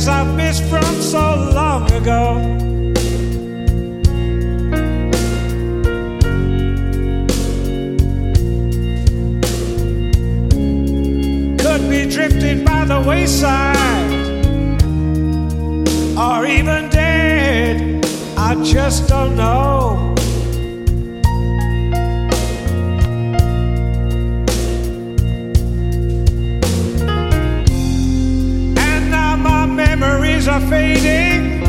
friends I've missed from so long ago. Could be drifting by the wayside, or even dead, I just don't know. Memories are fading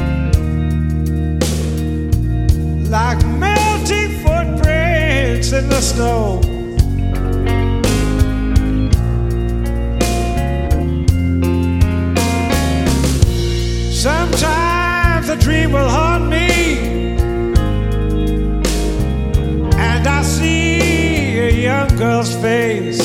like melting footprints in the snow. Sometimes a dream will haunt me, and I see a young girl's face.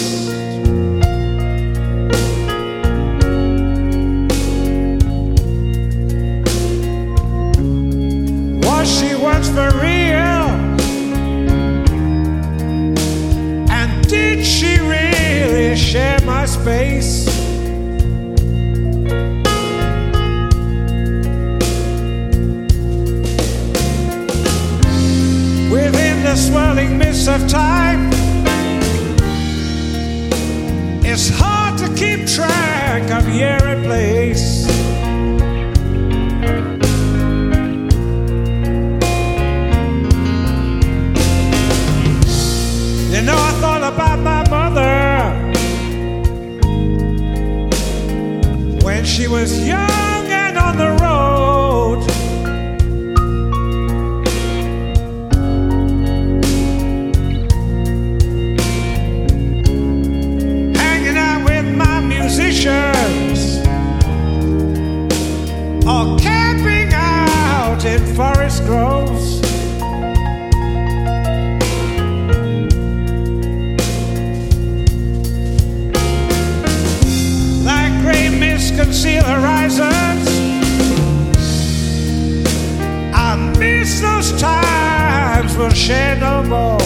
She was for real, and did she really share my space? Within the swirling mist of time, it's hard to keep track of year and place. You know, I thought about my mother when she was young and on the road. Hanging out with my musicians, or camping out in forest groves. Conceal horizons. I miss those times we'll share no more.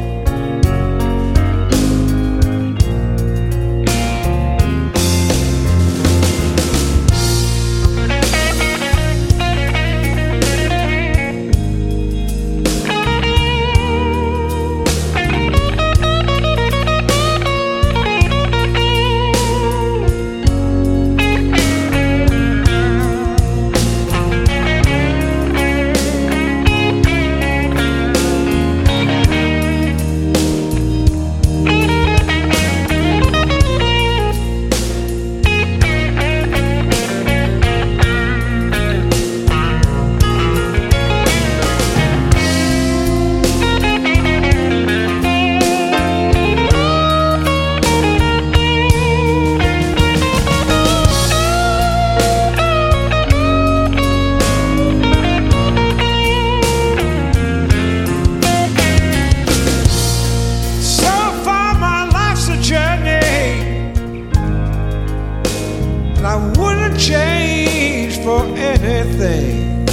I wouldn't change for anything.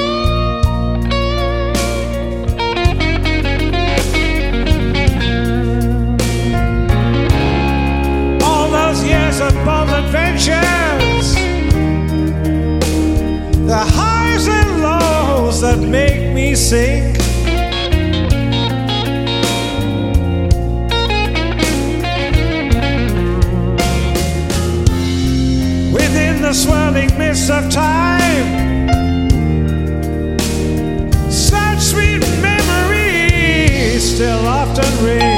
All those years of bold adventures, the highs and lows that make me sing. The swirling mist of time, such sweet memories still often ring.